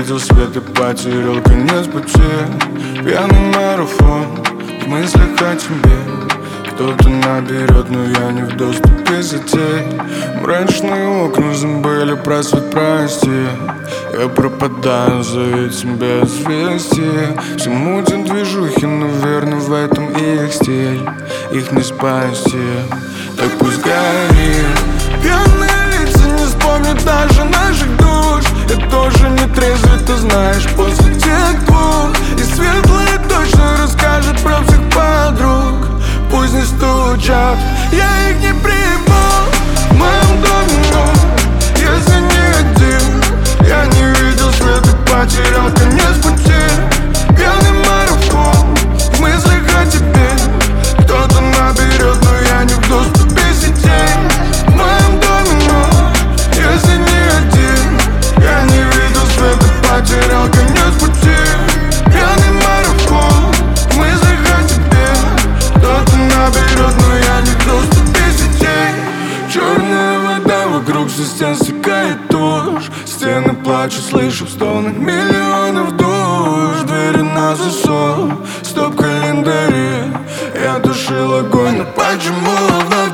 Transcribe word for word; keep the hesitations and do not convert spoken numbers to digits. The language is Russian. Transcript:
видел свет и потерял конец пути. Пьяный марафон в мыслях о тебе. Кто-то наберет, но я не в доступе сетей. Мрачные окна забыли про свет, прости. Я пропадаю за этим без вести. Все мутят движухи, наверное, в этом их стиль. Их не спасти, так пусть горит. Пьяные лица не вспомнят даже наших душ. Я тоже не трезвый, ты знаешь, после тех двух. И светлые точно расскажет про всех подруг. Пусть не стучат, я их не приму. В моем доме, но если не один, я не видел свет и потерял конец пути. Пьяный марафон в мыслях о тебе. Кто-то наберет, но я не в доступе сетей. В моем доме, но если не один, я не видел свет и потерял конец пути. Пьяный марафон в мыслях о тебе. Кто-то наберет, но я не в доступе сетей. Черная вода вокруг, со стен стекает тушь. Стены плачут, слышу в стонах миллионов душ. Двери на засов, стоп календари. Я тушил огонь, но почему вновь